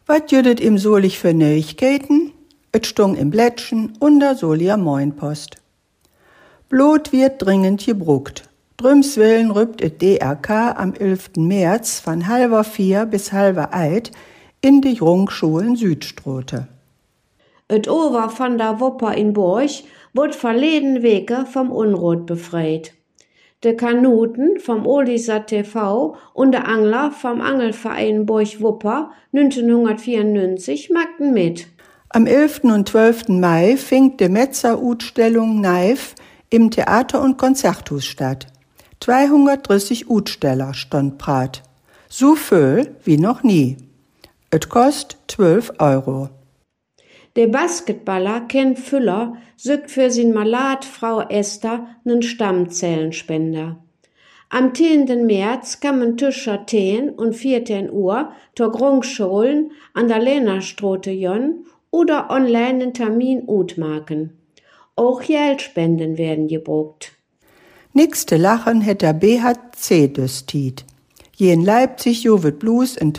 Wat jüdet im Solich für Neuigkeiten? Et stung im Blättchen unter Solia Moinpost. Blut wird dringend gebruckt. Drümswillen rübt et DRK am 11. März von 3:30 bis 3:30 in die Grundschulen Südstrote. Et Over von der Wupper in Burg wird verleden Wege vom Unrot befreit. De Kanuten vom Oliser TV und der Angler vom Angelverein Burg-Wupper 1994 magten mit. Am 11. und 12. Mai fing die Metzer-Utstellung Neif im Theater- und Konzerthus statt. 230 Utsteller stand Prat. So viel wie noch nie. Et kost 12 €. Der Basketballer Ken Füller sögt für sin Malat Frau Esther nen Stammzellenspender. Am 10. März kamen Tischer 10 und 14 Uhr zur Grundschulen an der Lehnerstrote jon oder online einen Termin utmaken. Auch Geldspenden werden gebruckt. Nächste Lachen hätt der BHC düstit. Je in Leipzig jovet Blues in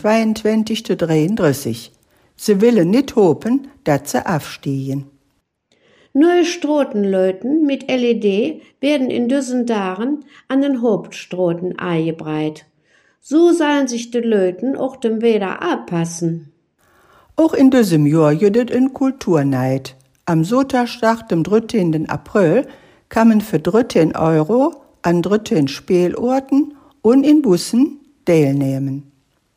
22:33. Sie willen nicht hopen, dat sie aufstehen. Neue Strotenlöten mit LED werden in diesen Tagen an den Hauptstroten eingebreit. So sollen sich die Löten auch dem Wetter anpassen. Auch in diesem Jahr jüdet in Kulturneid. Am Sonntag, dem 13. April, kamen für 13 € an 13 Spielorten und in Bussen teilnehmen.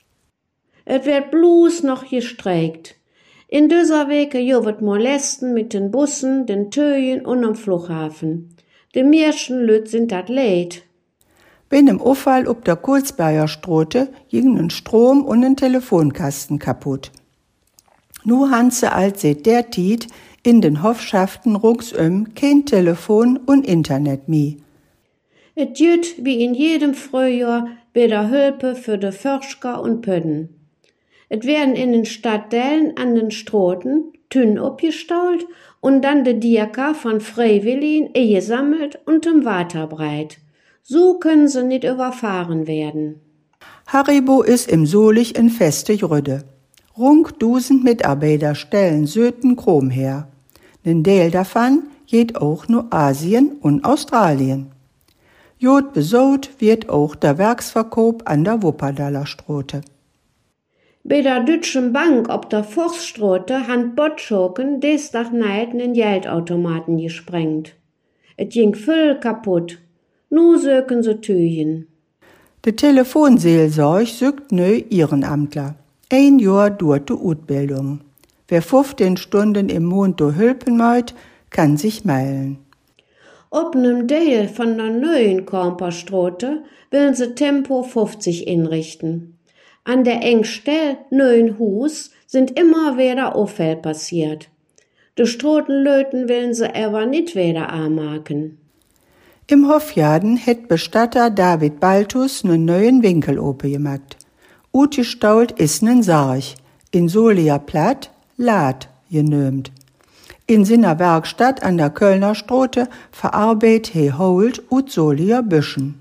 Es wird bloß noch gestreikt. In dieser Woche wird Molesten mit den Bussen, den Töjen und am Flughafen. Die meisten Leute sind dat leid. Bei einem Unfall ob der Kulsberger Strote ging ein Strom- und ein Telefonkasten kaputt. Nu han se als seit der Tiet in den Hofschaften ringsum kein Telefon und Internet mehr. Es gibt wie in jedem Frühjahr wieder Hilfe für die Förschker und Pöden. Es werden in den Stadtteilen an den Stroten Tünn abgestaut und dann die Dirka von Freiwilligen gesammelt und im Water breit. So können sie nicht überfahren werden. Haribo ist im Solich in feste Grüde. Rund 1000 Mitarbeiter stellen Söten Chrom her. Ein Teil davon geht auch nur Asien und Australien. Jod besaut wird auch der Werksverkauf an der Wuppertaler Strote. Bei der Deutschen Bank ob der Forststraße han Bottschoken des Tag neid nen Geldautomaten gesprengt. Et ging voll kaputt. Nu söken se Tüchen. Die Telefonseelsorge sögt neu Ehrenamtler. 1 Jahr dauert die Ausbildung. Wer 15 Stunden im Monat helfen möcht, kann sich melden. Ob nem Teil von der neuen Kamperstraße willen se Tempo 50 inrichten. An der engstell neuen Hus sind immer wieder Auffäll passiert. Die Strotenlöten willen se aber nicht wieder anmachen. Im Hofjaden hätt Bestatter David Baltus nen neuen Winkel open gemacht. Utgestaut is nen Sarg, in Solia Platt, Lad genömt. In seiner Werkstatt an der Kölner Strote verarbeitet he Holt ut Solia Büschen.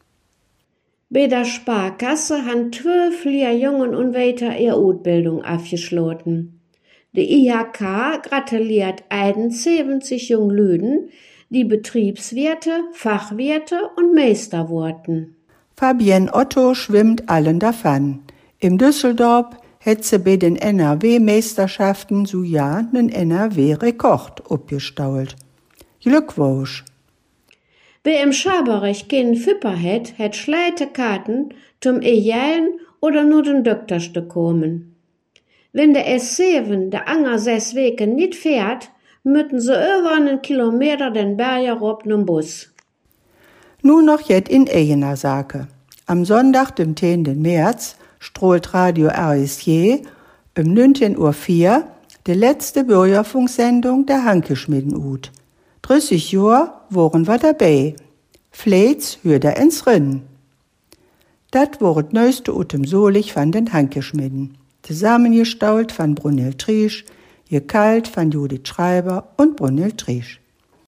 Bei der Sparkasse han 12 Lehrjungen und weiter ihre Ausbildung abgeschlossen. Die IHK gratuliert 71 Junglüden, die Betriebswirte, Fachwirte und Meister wurden. Fabienne Otto schwimmt allen davon. Im Düsseldorf hätt sie bei den NRW-Meisterschaften so ja nen NRW-Rekord abgestault. Glückwunsch! Wer im Schaberich keinen Fipper hätt schleite Karten zum Ejalen oder nur den Doktorste kommen. Wenn der S7 der Anger 6 Wegen nicht fährt, müssen sie über einen Kilometer den Berger rob nem Bus. Nun noch jet in eigener Sache. Am Sonntag, dem 10. März, strahlt Radio RSJ um 19:04 Uhr die letzte Bürgerfunksendung der Hankeschmieden ut. 30 Jahre waren wir dabei. Fleits hört ins Rennen. Dat war das neueste ut dem Solich von den Hankeschmieden. Zusammengestaut von Brunhild Triesch, gekalt von Judith Schreiber und Brunhild Triesch.